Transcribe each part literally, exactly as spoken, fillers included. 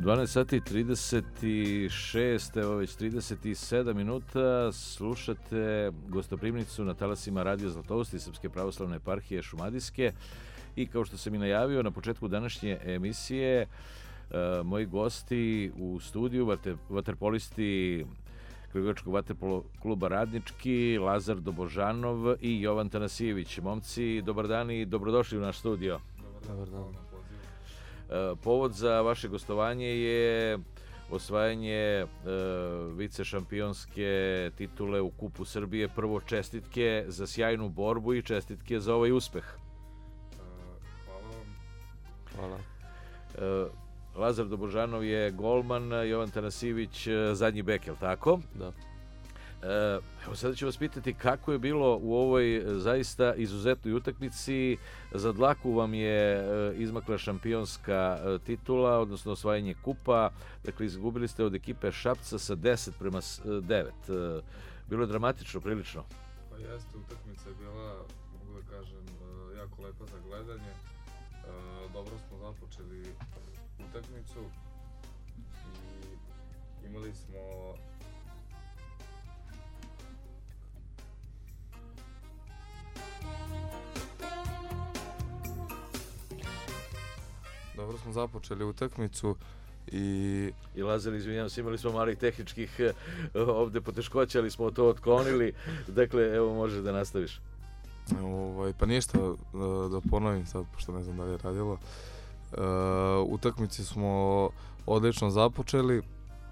dvanaest sati i trideset šest, evo već trideset sedam minuta, slušate gostoprimnicu na talasima Radio Zlatoust i Srpske pravoslavne eparhije Šumadijske i kao što sam i najavio na početku današnje emisije, uh, moji gosti u studiju, vater, vaterpolisti Kragujevačkog vaterpolo kluba Radnički, Lazar Dobožanov i Jovan Tanasijević. Momci, dobar dan i dobrodošli u naš studio. Dobar dan. Povod za vaše gostovanje je osvajanje uh, vice šampionske titule u Kupu Srbije. Prvo čestitke za sjajnu borbu i čestitke za ovaj uspeh. Hvala vam. Hvala. Uh, Lazar Dobožanov je golman, Jovan Tanasijević zadnji bek, je li tako? Da. Evo sada ću vas pitati kako je bilo u ovoj zaista izuzetnoj utakmici. Za dlaku vam je izmakla šampionska titula, odnosno osvajanje kupa. Dakle, izgubili ste od ekipe Šapca sa deset prema devet. Bilo je dramatično, prilično. Pa jeste, utakmica je bila, mogu da kažem, jako lepa za gledanje. Dobro smo započeli utakmicu i imali smo Dobro smo započeli utakmicu i... I Lazar, izvinjam se, imali smo malih tehničkih ovde poteškoća, ali smo to otklonili. Dakle, evo, možeš da nastaviš. Ovaj, pa ništa, da ponovim sad, pošto ne znam da li je radilo. Uh, utakmici smo odlično započeli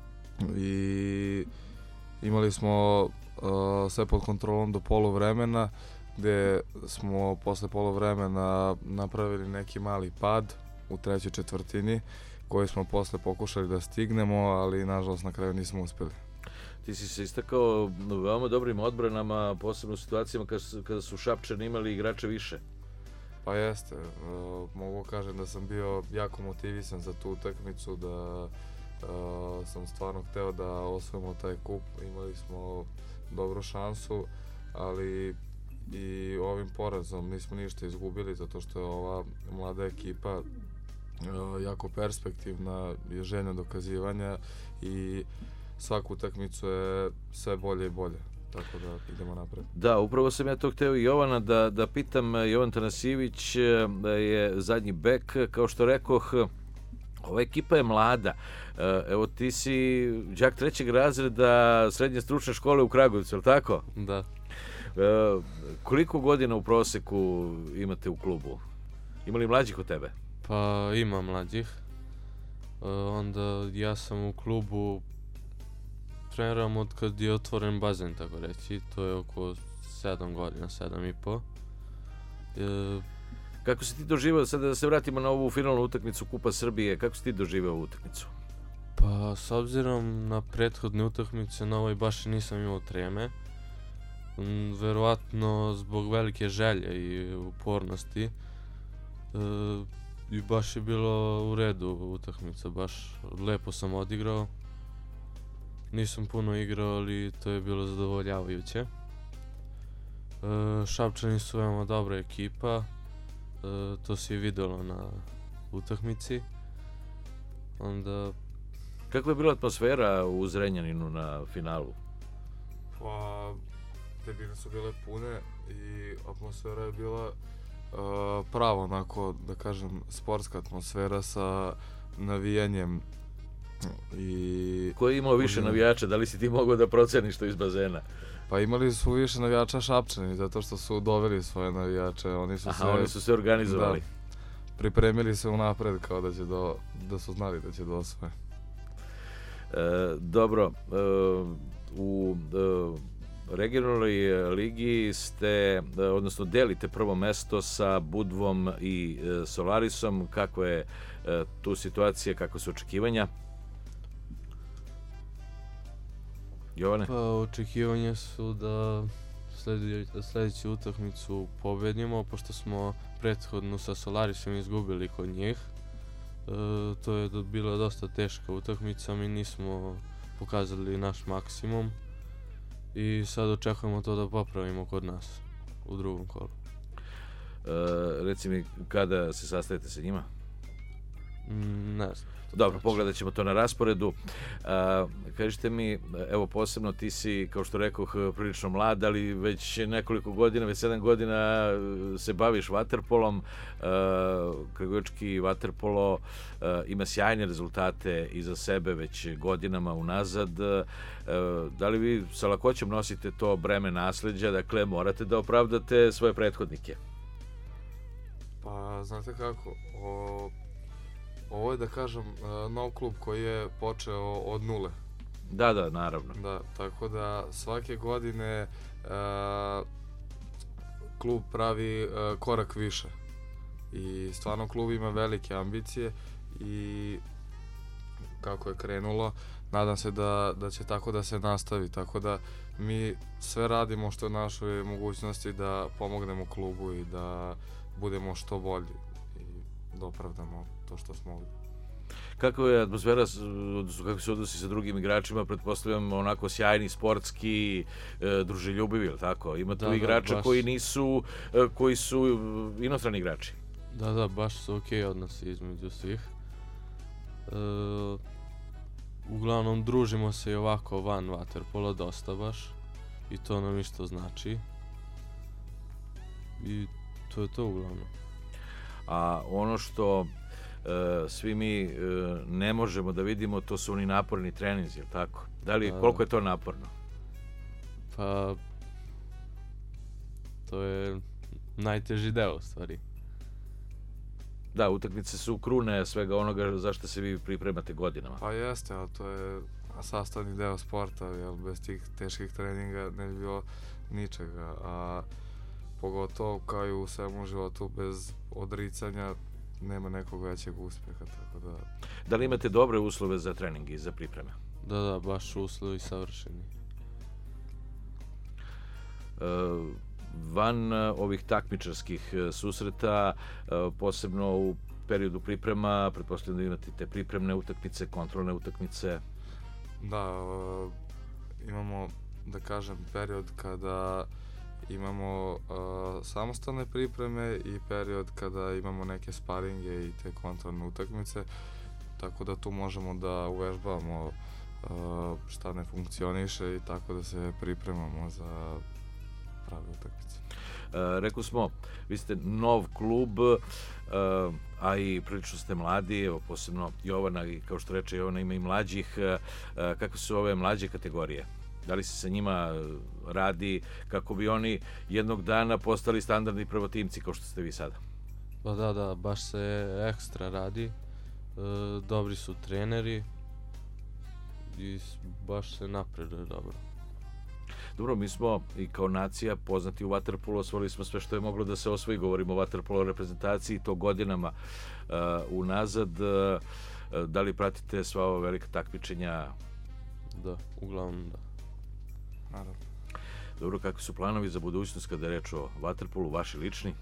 i imali smo uh, sve pod kontrolom do poluvremena, gde smo posle poluvremena napravili neki mali pad u trećoj četvrtini, koji smo posle pokušali da stignemo, ali nažalost na kraju nismo uspeli. Ti si se istakao veoma dobrim odbranama, posebno u situacijama kada su, kada su Šapčani imali igrače više. Pa jeste, uh, mogu kažem da sam bio jako motivisan za tu utakmicu, da uh, sam stvarno hteo da osvojimo taj kup, imali smo dobru šansu, ali i ovim porazom nismo ništa izgubili, zato što je ova mlada ekipa uh, jako perspektivna, je željna dokazivanja i svaku utakmicu je sve bolje i bolje. Tako da idemo napred. Da, upravo sam ja to hteo i Jovana da, da pitam. Jovan Tanasijević je zadnji bek. Kao što rekoh, ova ekipa je mlada. Evo, ti si đak trećeg razreda srednje stručne škole u Kragujevcu, je li tako? Da. E, koliko godina u proseku imate u klubu? Ima li mlađih od tebe? Pa ima mlađih. E, onda ja sam u klubu treniram od kad je otvoren bazen, tako reći, to je oko sedam godina, sedam i po. E... Kako si ti doživao, sada da se vratimo na ovu finalnu utakmicu Kupa Srbije, kako si ti doživao ovu utakmicu? Pa, s obzirom na prethodne utakmice, na ovoj baš nisam imao treme. Verovatno zbog velike želje i upornosti. E, I baš je bilo u redu utakmica, baš lepo sam odigrao. Nisam puno igrao, ali to je bilo zadovoljavajuće. E, Šapčani su veoma dobra ekipa, e, to se i videlo na utakmici. Onda... Kakva je bila atmosfera u Zrenjaninu na finalu? Pa, tribine su bile pune i atmosfera je bila uh, pravo onako, da kažem, sportska atmosfera sa navijanjem. I... Ko je imao više navijača, da li si ti mogao da proceniš to iz bazena? Pa imali su više navijača Šapčani, zato što su doveli svoje navijače. Oni su Aha, se, oni su se organizovali. Da, pripremili se unapred kao da će do, da su znali da će do osvoje. E, dobro, e, u e, regionalnoj ligi ste, e, odnosno delite prvo mesto sa Budvom i e, Solarisom. Kako je e, tu situacija, kako su očekivanja? Jovane? Pa očekivanja su da sljedeću utakmicu pobedimo, pošto smo prethodnu sa Solarisom izgubili kod njih. E, to je bila dosta teška utakmica, mi nismo pokazali naš maksimum i sad očekujemo to da popravimo kod nas u drugom kolu. E, reci mi, kada se sastajete sa njima? Mm, ne znam. Dobro, pogledat ćemo to na rasporedu. A, kažite mi, evo posebno ti si, kao što rekoh, prilično mlad, ali već nekoliko godina, već sedam godina se baviš vaterpolom. Kragujevački vaterpolo a, ima sjajne rezultate iza sebe već godinama unazad. A, da li vi sa lakoćom nosite to breme nasleđa, dakle morate da opravdate svoje prethodnike? Pa, znate kako, o... ovo je, da kažem, nov klub koji je počeo od nule. Da, da, naravno. Da, tako da svake godine uh, klub pravi uh, korak više. I stvarno klub ima velike ambicije i kako je krenulo, nadam se da, da će tako da se nastavi. Tako da mi sve radimo što je našoj mogućnosti da pomognemo klubu i da budemo što bolji i da opravdamo to što smo ovdje. Kako je atmosfera, odnosno kako se odnosi sa drugim igračima, pretpostavljam onako sjajni, sportski, e, druželjubivi, ili tako? Ima tu da, igrača da, koji nisu, e, koji su inostrani igrači. Da, da, baš su okej odnosi između svih. E, uglavnom družimo se i ovako van vaterpola dosta baš i to nam isto znači. I to je to uglavnom. A ono što e, svi mi e, ne možemo da vidimo, to su oni naporni treninzi, je li tako? Da li, da, koliko je to naporno? Pa, to je najteži deo, u stvari. Da, utakmice su krune svega onoga zašto se vi pripremate godinama. Pa jeste, ali to je sastavni deo sporta, jer bez tih teških treninga ne bi bilo ničega. A pogotovo kao i u svemu životu, bez odricanja nema nekog većeg uspeha, tako da... Da li imate dobre uslove za treninge i za pripreme? Da, da, baš uslovi savršeni. E, van ovih takmičarskih susreta, e, posebno u periodu priprema, pretpostavljam da imate te pripremne utakmice, kontrolne utakmice? Da, e, imamo, da kažem, period kada imamo uh, samostalne pripreme i period kada imamo neke sparinge i te kontrolne utakmice, tako da tu možemo da uvežbavamo uh, šta ne funkcioniše i tako da se pripremamo za prave utakmice. Uh, rekli smo, vi ste nov klub, uh, a i prilično ste mladi, evo posebno Jovana, i kao što reče Jovana, ima i mlađih. Uh, kakve su ove mlađe kategorije? Da li se sa njima radi kako bi oni jednog dana postali standardni prvotimci kao što ste vi sada? Pa da, da, baš se ekstra radi. E, dobri su treneri i baš se napreduje dobro. Dobro, mi smo i kao nacija poznati u vaterpolu, osvojili smo sve što je moglo da se osvoji, govorimo o vaterpolo reprezentaciji, to godinama uh, unazad. Uh, da li pratite sva ova velika takmičenja? Da, uglavnom da. Naravno. Dobro, kakvi su planovi za budućnost kada je reč o vaterpolu, vaši lični?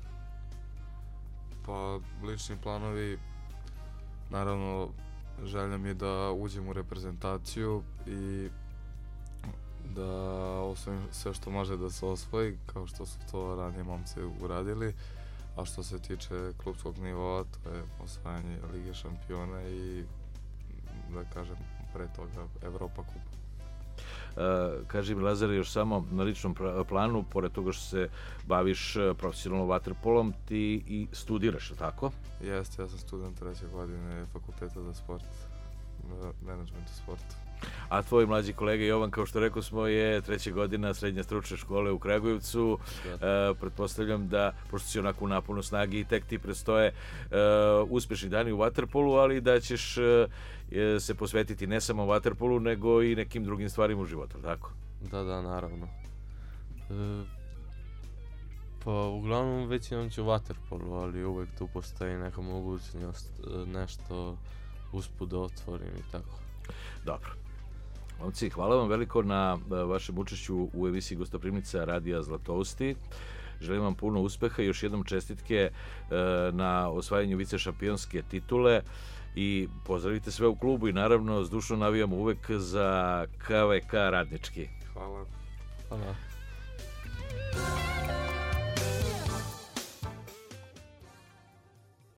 Pa, lični planovi, naravno, želja mi je da uđem u reprezentaciju i da osvojim sve što može da se osvoji, kao što su to ranije momci uradili. A što se tiče klubskog nivoa, to je osvajanje Lige šampiona i, da kažem, pre toga Evropa kupa. Uh, kaži mi, Lazare, još samo na ličnom planu, pored toga što se baviš profesionalno vaterpolom, ti i studiraš, tako? Jeste, ja sam student treće godine Fakulteta za sport, menadžment u sportu. A tvoj mlađi kolega Jovan, kao što rekao smo, je treća godina srednje stručne škole u Kragujevcu. E, pretpostavljam da, pošto si onako u naponu snagi i tek ti predstoje e, uspešni dani u vaterpolu, ali da ćeš e, se posvetiti ne samo vaterpolu, nego i nekim drugim stvarima u životu, tako? Da, da, naravno. E, pa uglavnom već imam ću vaterpolu, ali uvek tu postoji neka mogućnost nešto usput da otvorim i tako. Dobro. Momci, hvala vam veliko na vašem učešću u emisiji Gostoprimnica Radija Zlatousti. Želim vam puno uspeha i još jednom čestitke na osvajanju vice šampionske titule i pozdravite sve u klubu i naravno zdušno navijamo uvek za K V K Radnički. Hvala. Hvala.